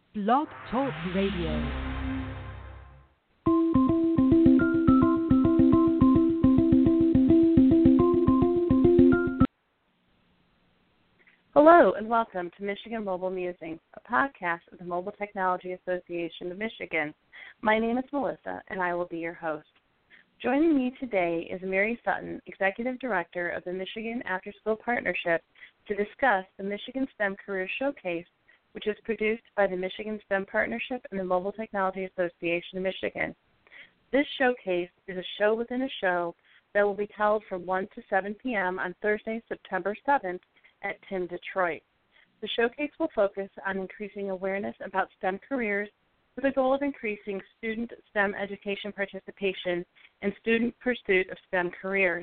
Blog Talk Radio. Hello and welcome to Michigan Mobile Musings, a podcast of the Mobile Technology Association of Michigan. My name is Melissa and I will be your host. Joining me today is Mary Sutton, Executive Director of the Michigan After School Partnership, to discuss the Michigan STEM Career Showcase, which is produced by the Michigan STEM Partnership and the Mobile Technology Association of Michigan. This showcase is a show within a show that will be held from 1 to 7 p.m. on Thursday, September 7th at TIM Detroit. The showcase will focus on increasing awareness about STEM careers with the goal of increasing student STEM education participation and student pursuit of STEM careers.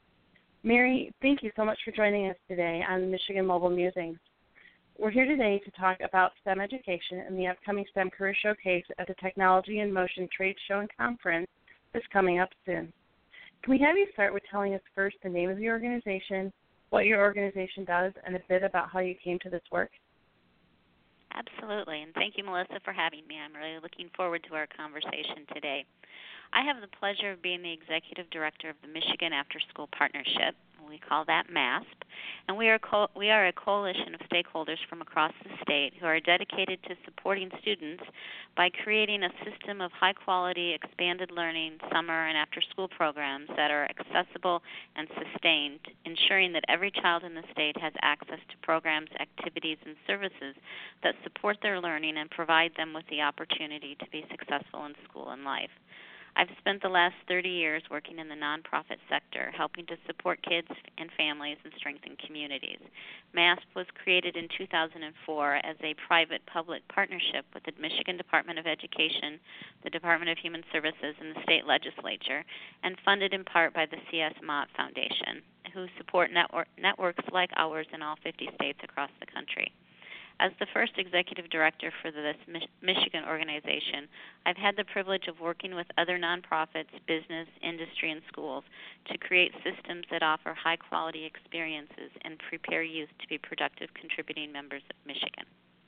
Mary, thank you so much for joining us today on Michigan Mobile Musings. We're here today to talk about STEM education and the upcoming STEM Career Showcase at the Technology in Motion Trade Show and Conference that's coming up soon. Can we have you start with telling us first the name of your organization, what your organization does, and a bit about how you came to this work? Absolutely, and thank you, Melissa, for having me. I'm really looking forward to our conversation today. I have the pleasure of being the Executive Director of the Michigan After School Partnership. We call that MASP, and we are a coalition of stakeholders from across the state who are dedicated to supporting students by creating a system of high-quality, expanded learning, summer, and after-school programs that are accessible and sustained, ensuring that every child in the state has access to programs, activities, and services that support their learning and provide them with the opportunity to be successful in school and life. I've spent the last 30 years working in the nonprofit sector, helping to support kids and families and strengthen communities. MASP was created in 2004 as a private-public partnership with the Michigan Department of Education, the Department of Human Services, and the state legislature, and funded in part by the C.S. Mott Foundation, who support networks like ours in all 50 states across the country. As the first executive director for this Michigan organization, I've had the privilege of working with other nonprofits, business, industry, and schools to create systems that offer high-quality experiences and prepare youth to be productive, contributing members of Michigan.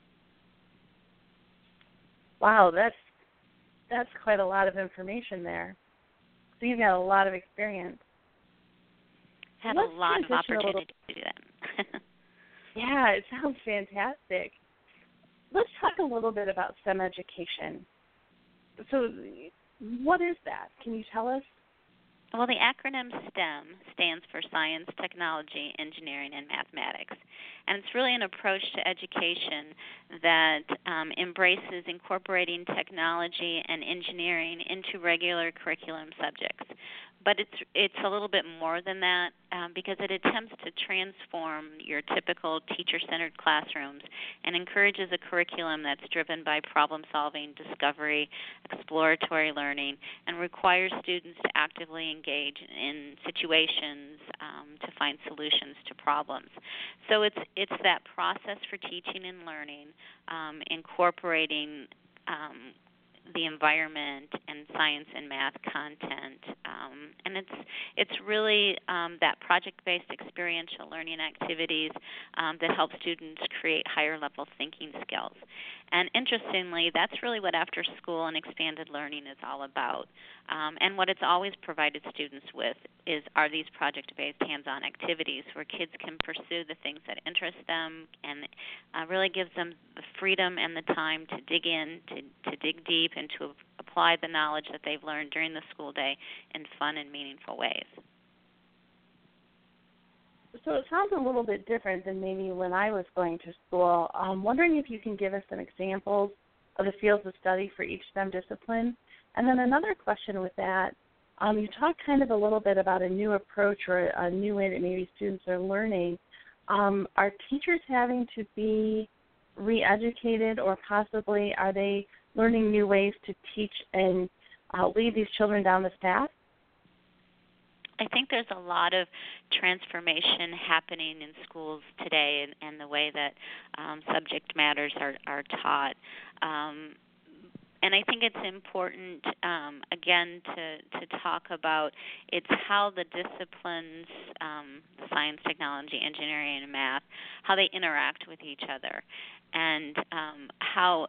Wow, that's quite a lot of information there. So you've got a lot of experience. Had a lot of opportunity to do that. Yeah, it sounds fantastic. Let's talk a little bit about STEM education. So what is that? Can you tell us? Well, the acronym STEM stands for Science, Technology, Engineering, and Mathematics. And it's really an approach to education that embraces incorporating technology and engineering into regular curriculum subjects. But it's a little bit more than that because it attempts to transform your typical teacher-centered classrooms and encourages a curriculum that's driven by problem-solving, discovery, exploratory learning, and requires students to actively engage in situations to find solutions to problems. So it's that process for teaching and learning, incorporating the environment and science and math content, and it's really that project-based experiential learning activities that help students create higher-level thinking skills. And interestingly, that's really what after-school and expanded learning is all about. And what it's always provided students with are these project-based hands-on activities where kids can pursue the things that interest them and really gives them the freedom and the time to dig in, to dig deep, and to apply the knowledge that they've learned during the school day in fun and meaningful ways. So it sounds a little bit different than maybe when I was going to school. I'm wondering if you can give us some examples of the fields of study for each STEM discipline. And then another question with that, you talked kind of a little bit about a new approach or a new way that maybe students are learning. Are teachers having to be re-educated, or possibly are they learning new ways to teach and lead these children down this path? I think there's a lot of transformation happening in schools today and the way that subject matters are taught. And I think it's important, again, to talk about it's how the disciplines, science, technology, engineering, and math, how they interact with each other, and how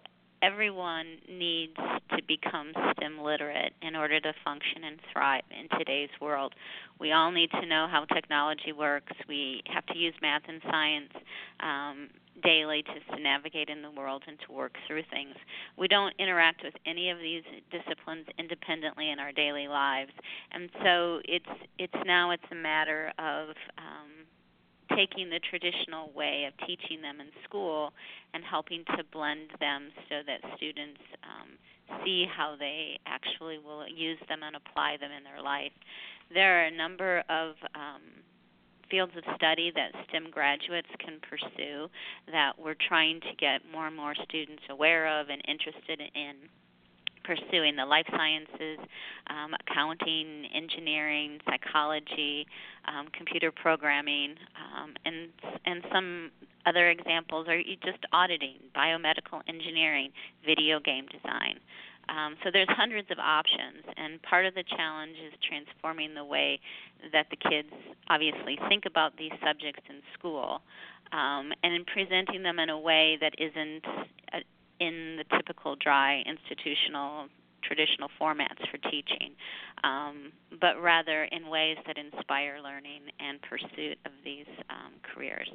everyone needs to become STEM literate in order to function and thrive in today's world. We all need to know how technology works. We have to use math and science daily to navigate in the world and to work through things. We don't interact with any of these disciplines independently in our daily lives, and so it's a matter of taking the traditional way of teaching them in school and helping to blend them so that students see how they actually will use them and apply them in their life. There are a number of fields of study that STEM graduates can pursue that we're trying to get more and more students aware of and interested in pursuing: the life sciences, accounting, engineering, psychology, computer programming, and some other examples are just auditing, biomedical engineering, video game design. So there's hundreds of options, and part of the challenge is transforming the way that the kids obviously think about these subjects in school, and in presenting them in a way that isn't in the typical dry institutional traditional formats for teaching, but rather in ways that inspire learning and pursuit of these careers.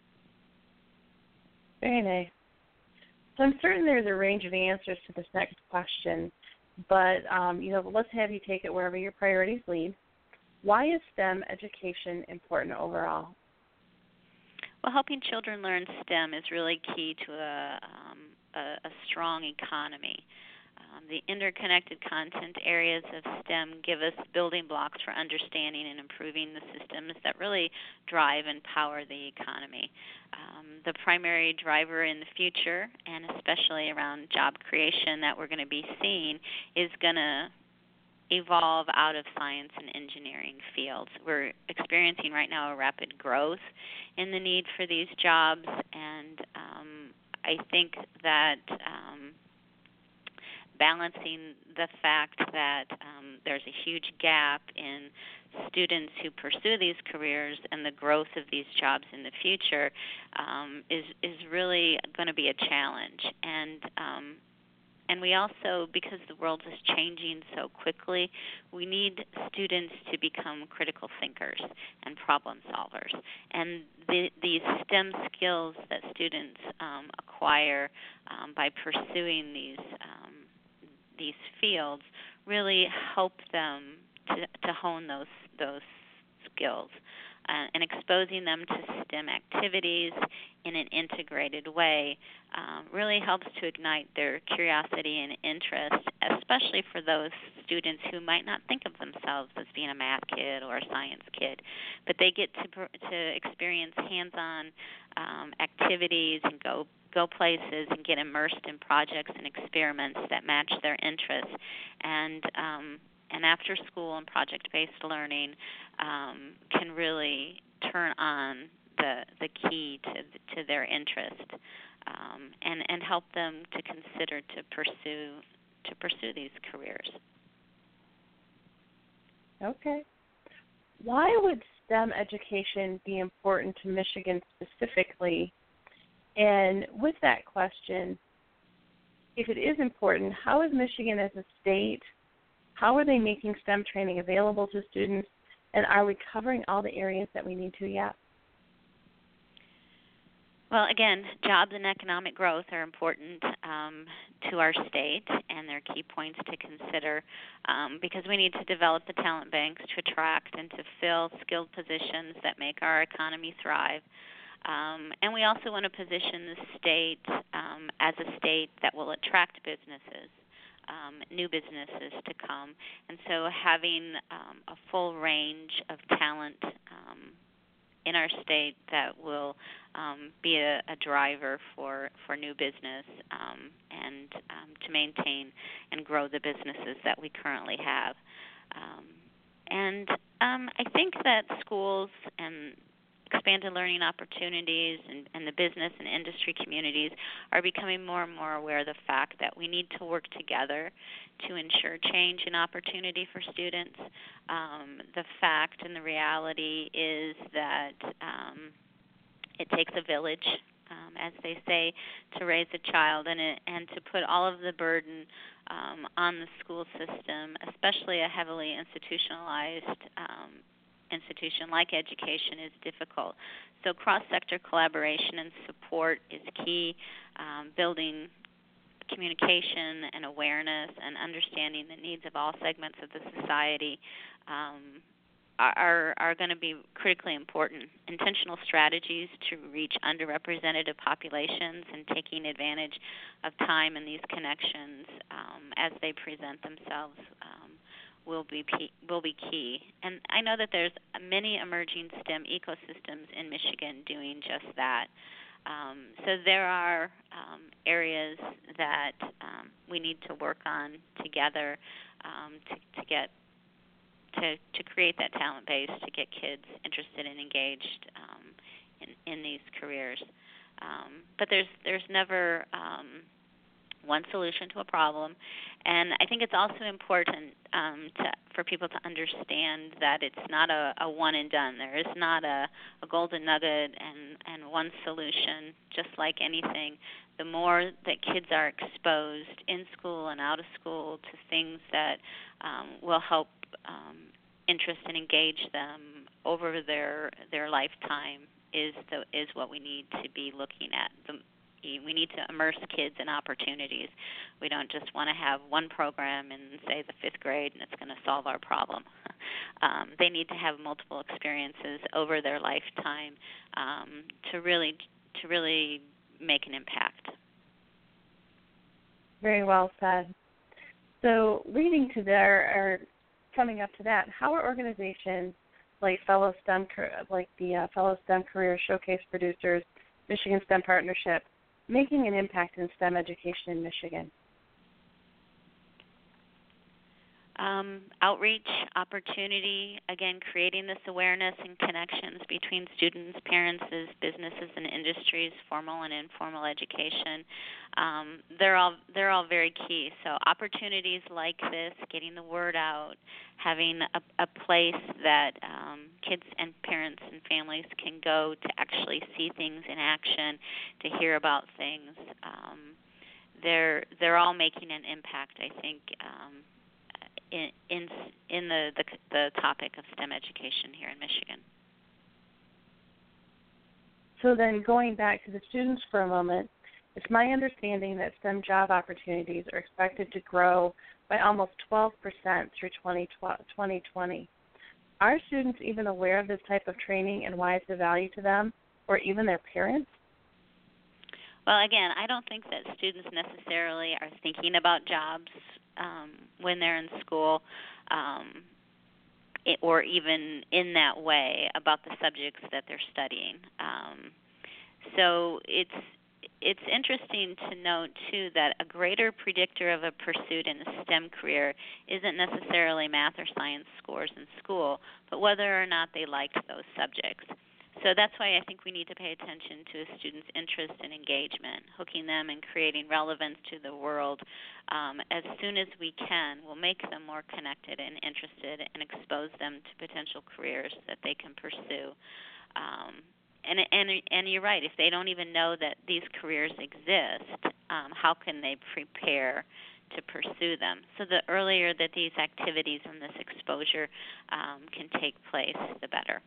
Very nice. So I'm certain there's a range of answers to this next question, but let's have you take it wherever your priorities lead. Why is STEM education important overall? Well, helping children learn STEM is really key to a strong economy. The interconnected content areas of STEM give us building blocks for understanding and improving the systems that really drive and power the economy. The primary driver in the future, and especially around job creation that we're going to be seeing, is going to evolve out of science and engineering fields. We're experiencing right now a rapid growth in the need for these jobs, and I think that balancing the fact that there's a huge gap in students who pursue these careers and the growth of these jobs in the future is really going to be a challenge. And we also, because the world is changing so quickly, we need students to become critical thinkers and problem solvers. And these STEM skills that students acquire by pursuing these fields really help them to hone those skills. And exposing them to STEM activities in an integrated way really helps to ignite their curiosity and interest, especially for those students who might not think of themselves as being a math kid or a science kid, but they get to experience hands-on activities and go places and get immersed in projects and experiments that match their interests. And after school and project-based learning can really turn on the key to their interest and help them to consider to pursue these careers. Okay. Why would STEM education be important to Michigan specifically? And with that question, if it is important, how is Michigan as a state, how are they making STEM training available to students, and are we covering all the areas that we need to yet? Well, again, jobs and economic growth are important to our state, and they're key points to consider because we need to develop the talent banks to attract and to fill skilled positions that make our economy thrive. And we also want to position the state as a state that will attract businesses, new businesses to come. And so having a full range of talent in our state that will be a driver for new business and to maintain and grow the businesses that we currently have. And I think that schools and expanded learning opportunities and the business and industry communities are becoming more and more aware of the fact that we need to work together to ensure change and opportunity for students. The fact and the reality is that it takes a village as they say, to raise a child, and to put all of the burden on the school system, especially a heavily institutionalized institution like education, is difficult. So cross-sector collaboration and support is key. Building communication and awareness and understanding the needs of all segments of the society are going to be critically important. Intentional strategies to reach underrepresented populations and taking advantage of time and these connections as they present themselves will be key. And I know that there's many emerging STEM ecosystems in Michigan doing just that. So there are areas that we need to work on together to create that talent base, to get kids interested and engaged in these careers. But there's never one solution to a problem, and I think it's also important for people to understand that it's not a one and done. There is not a golden nugget and one solution. Just like anything, the more that kids are exposed in school and out of school to things that will help interest and engage them over their lifetime is what we need to be looking at. We need to immerse kids in opportunities. We don't just want to have one program in, say, the 5th grade and it's going to solve our problem. They need to have multiple experiences over their lifetime to really make an impact. Very well said. So leading to there, or coming up to that, how are organizations like the Fellow STEM Career Showcase Producers, Michigan STEM Partnership, making an impact in STEM education in Michigan? Outreach, opportunity, again, creating this awareness and connections between students, parents, businesses, and industries, formal and informal education. They're all very key. So opportunities like this, getting the word out, having a place that kids and parents and families can go to actually see things in action, to hear about things. They're all making an impact, I think, in the topic of STEM education here in Michigan. So then going back to the students for a moment, it's my understanding that STEM job opportunities are expected to grow by almost 12% through 2020. Are students even aware of this type of training and why it's of value to them, or even their parents? Well, again, I don't think that students necessarily are thinking about jobs when they're in school, or even in that way about the subjects that they're studying. So it's interesting to note, too, that a greater predictor of a pursuit in a STEM career isn't necessarily math or science scores in school, but whether or not they liked those subjects. So that's why I think we need to pay attention to a student's interest and engagement, hooking them and creating relevance to the world as soon as we can will make them more connected and interested and expose them to potential careers that they can pursue. And you're right, if they don't even know that these careers exist, how can they prepare to pursue them? So the earlier that these activities and this exposure can take place, the better.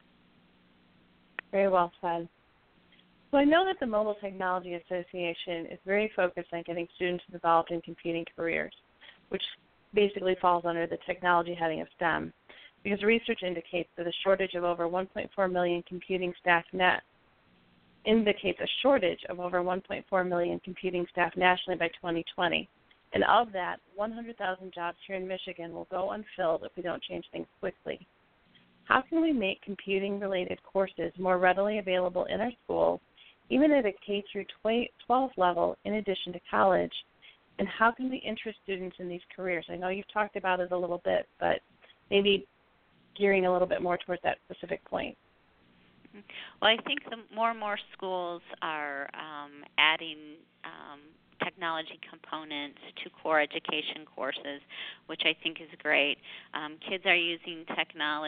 Very well said. So I know that the Mobile Technology Association is very focused on getting students involved in computing careers, which basically falls under the technology heading of STEM, because research indicates that a shortage of over 1.4 million computing staff indicates a shortage of over 1.4 million computing staff nationally by 2020. And of that, 100,000 jobs here in Michigan will go unfilled if we don't change things quickly. How can we make computing-related courses more readily available in our schools, even at a K through 12 level, in addition to college? And how can we interest students in these careers? I know you've talked about it a little bit, but maybe gearing a little bit more towards that specific point. Well, I think the more and more schools are adding technology components to core education courses, which I think is great. Kids are using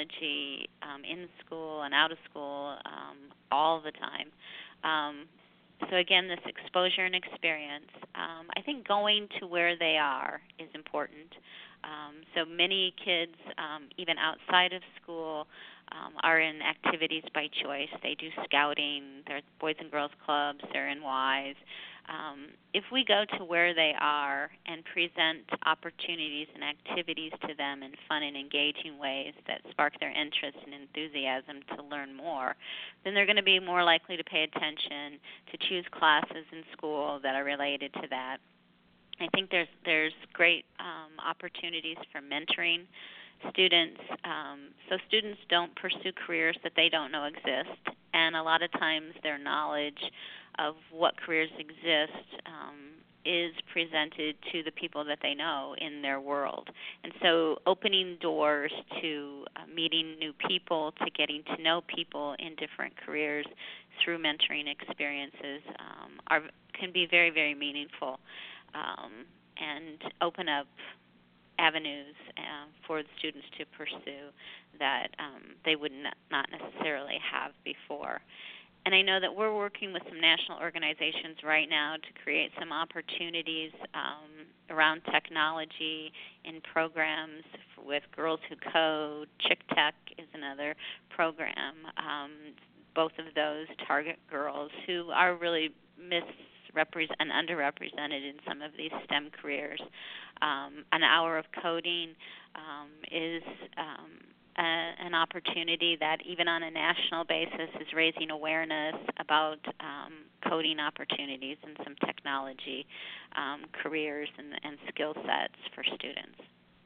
technology in school and out of school all the time. So again, this exposure and experience. I think going to where they are is important. So many kids, even outside of school, are in activities by choice. They do scouting, there's Boys and Girls Clubs, they're in Ys. If we go to where they are and present opportunities and activities to them in fun and engaging ways that spark their interest and enthusiasm to learn more, then they're going to be more likely to pay attention, to choose classes in school that are related to that. I think there's great opportunities for mentoring students. So students don't pursue careers that they don't know exist, and a lot of times their knowledge of what careers exist is presented to the people that they know in their world. And so opening doors to meeting new people, to getting to know people in different careers through mentoring experiences can be very, very meaningful and open up avenues for the students to pursue that they would not necessarily have before. And I know that we're working with some national organizations right now to create some opportunities around technology in programs with Girls Who Code. Chick Tech is another program. Both of those target girls who are really and underrepresented in some of these STEM careers. An hour of coding is an opportunity that even on a national basis is raising awareness about coding opportunities and some technology careers and skill sets for students.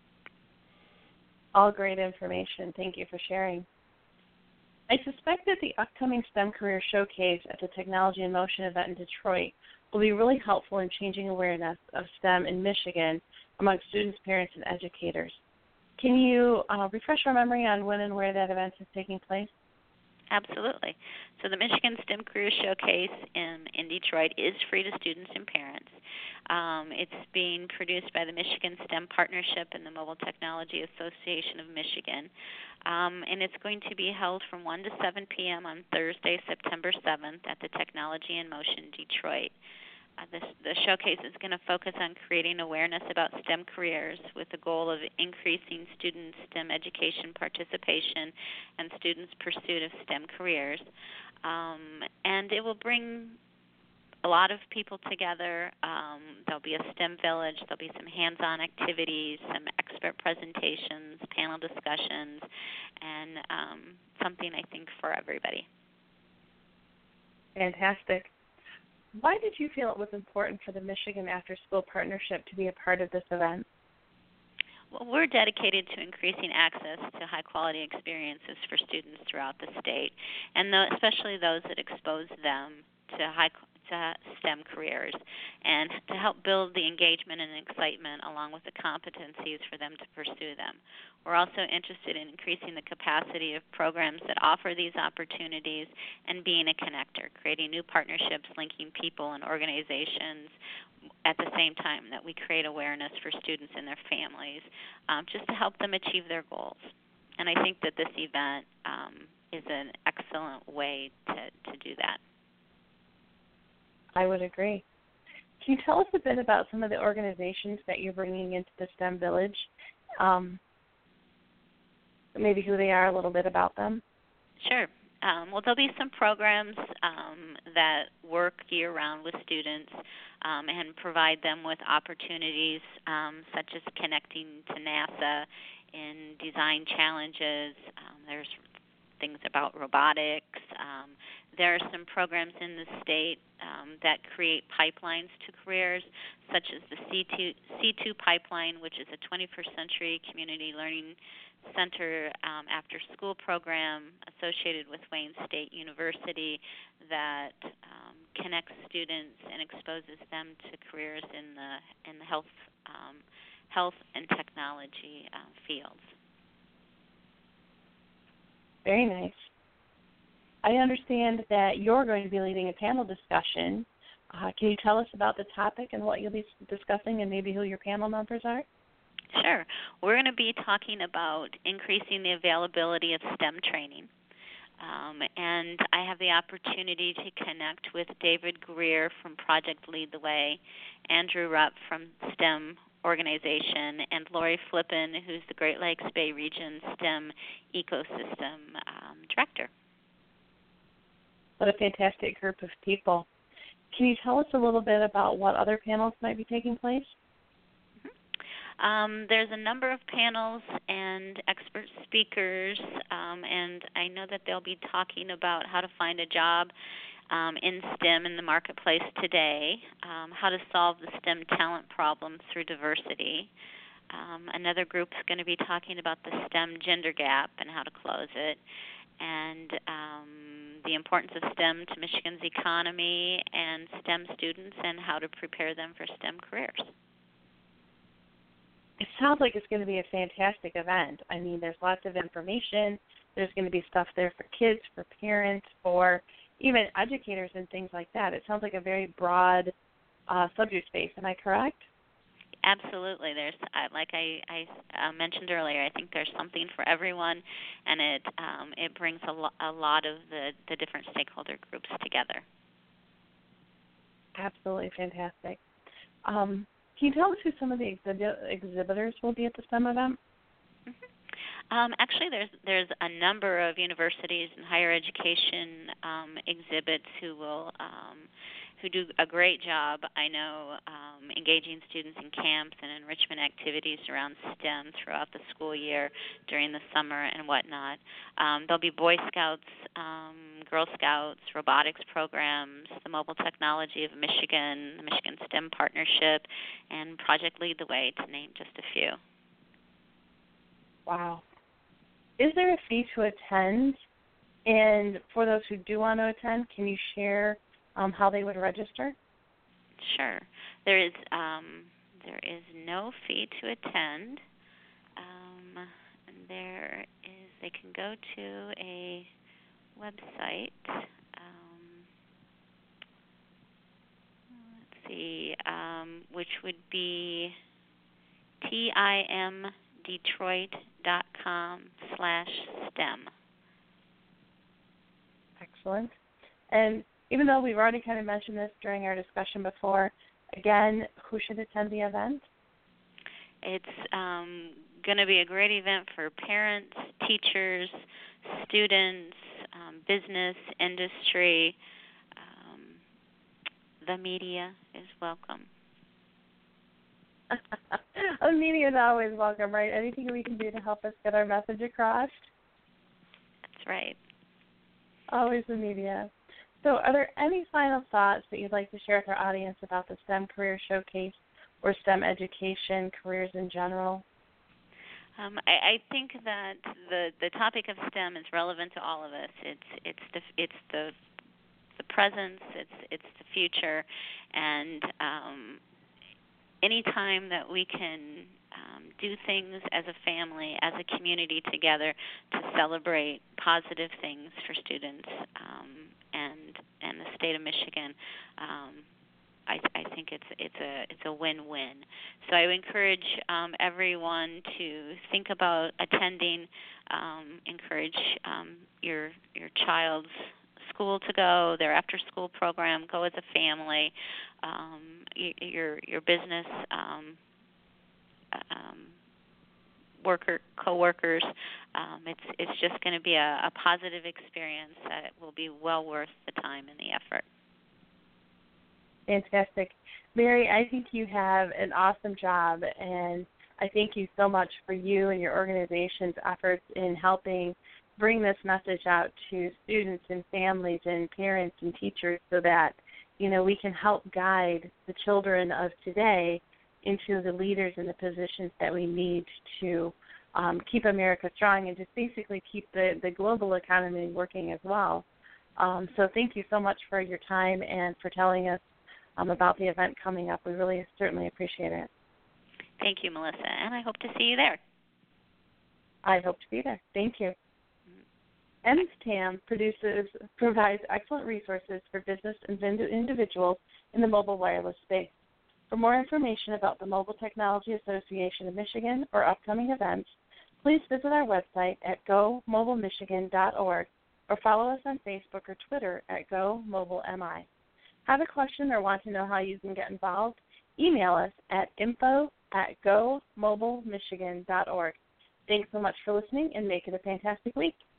All great information. Thank you for sharing. I suspect that the upcoming STEM Career Showcase at the Technology in Motion event in Detroit will be really helpful in changing awareness of STEM in Michigan among students, parents, and educators. Can you refresh our memory on when and where that event is taking place? Absolutely. So the Michigan STEM Career Showcase in Detroit is free to students and parents. It's being produced by the Michigan STEM Partnership and the Mobile Technology Association of Michigan. And it's going to be held from 1 to 7 p.m. on Thursday, September 7th at the Technology in Motion, Detroit. The showcase is going to focus on creating awareness about STEM careers with the goal of increasing students' STEM education participation and students' pursuit of STEM careers. And it will bring a lot of people together. There'll be a STEM village. There'll be some hands-on activities, some expert presentations, panel discussions, and something, I think, for everybody. Fantastic. Why did you feel it was important for the Michigan After School Partnership to be a part of this event? Well, we're dedicated to increasing access to high-quality experiences for students throughout the state, and especially those that expose them to STEM careers, and to help build the engagement and excitement along with the competencies for them to pursue them. We're also interested in increasing the capacity of programs that offer these opportunities and being a connector, creating new partnerships, linking people and organizations at the same time that we create awareness for students and their families, just to help them achieve their goals. And I think that this event is an excellent way to do that. I would agree. Can you tell us a bit about some of the organizations that you're bringing into the STEM Village? Maybe who they are, a little bit about them? Sure. Well, there'll be some programs that work year-round with students and provide them with opportunities such as connecting to NASA in design challenges. There's things about robotics. There are some programs in the state that create pipelines to careers, such as the C2 pipeline, which is a 21st century community learning center after-school program associated with Wayne State University that connects students and exposes them to careers in the health and technology fields. Very nice. I understand that you're going to be leading a panel discussion. Can you tell us about the topic and what you'll be discussing and maybe who your panel members are? Sure. We're going to be talking about increasing the availability of STEM training. And I have the opportunity to connect with David Greer from Project Lead the Way, Andrew Rupp from STEM Organization, and Lori Flippen, who's the Great Lakes Bay Region STEM Ecosystem Director. What a fantastic group of people. Can you tell us a little bit about what other panels might be taking place? There's a number of panels and expert speakers, and I know that they'll be talking about how to find a job in STEM in the marketplace today, how to solve the STEM talent problem through diversity. Another group's going to be talking about the STEM gender gap and how to close it, and the importance of STEM to Michigan's economy and STEM students and how to prepare them for STEM careers. It sounds like it's going to be a fantastic event. I mean, there's lots of information. There's going to be stuff there for kids, for parents, for even educators and things like that. It sounds like a very broad subject space. Am I correct? Absolutely. There's, like I mentioned earlier, I think there's something for everyone, and it brings a lot of the different stakeholder groups together. Absolutely fantastic. Can you tell us who some of the exhibitors will be at the STEM event? Actually, there's a number of universities and higher education exhibits who do a great job, I know, engaging students in camps and enrichment activities around STEM throughout the school year during the summer and whatnot. There'll be Boy Scouts, Girl Scouts, robotics programs, the Mobile Technology of Michigan, the Michigan STEM Partnership, and Project Lead the Way, to name just a few. Wow. Is there a fee to attend? And for those who do want to attend, can you share how they would register? Sure. There is no fee to attend. They can go to a website. Let's see, which would be timdetroit.com/STEM. Excellent. And even though we've already kind of mentioned this during our discussion before, again, who should attend the event? It's going to be a great event for parents, teachers, students, business, industry. The media is welcome. The media is always welcome, right? Anything we can do to help us get our message across? That's right. Always the media. So are there any final thoughts that you'd like to share with our audience about the STEM Career Showcase or STEM education, careers in general? I think that the topic of STEM is relevant to all of us. It's the presence, it's the future, and any time that we can do things as a family, as a community together to celebrate positive things for students and the state of Michigan, I think it's a win-win. So I would encourage everyone to think about attending. Encourage your child's school to go, their after-school program. Go as a family. Your business coworkers. It's just going to be a positive experience that will be well worth the time and the effort. Fantastic. Mary, I think you have an awesome job, and I thank you so much for you and your organization's efforts in helping bring this message out to students and families and parents and teachers so that, we can help guide the children of today into the leaders and the positions that we need to keep America strong and just basically keep the global economy working as well. So thank you so much for your time and for telling us about the event coming up. We really certainly appreciate it. Thank you, Melissa, and I hope to see you there. I hope to be there. Thank you. MSTAM provides excellent resources for business and individuals in the mobile wireless space. For more information about the Mobile Technology Association of Michigan or upcoming events, please visit our website at gomobilemichigan.org. or follow us on Facebook or Twitter at GoMobileMI. Have a question or want to know how you can get involved? Email us at info@gomobilemichigan.org. Thanks so much for listening, and make it a fantastic week.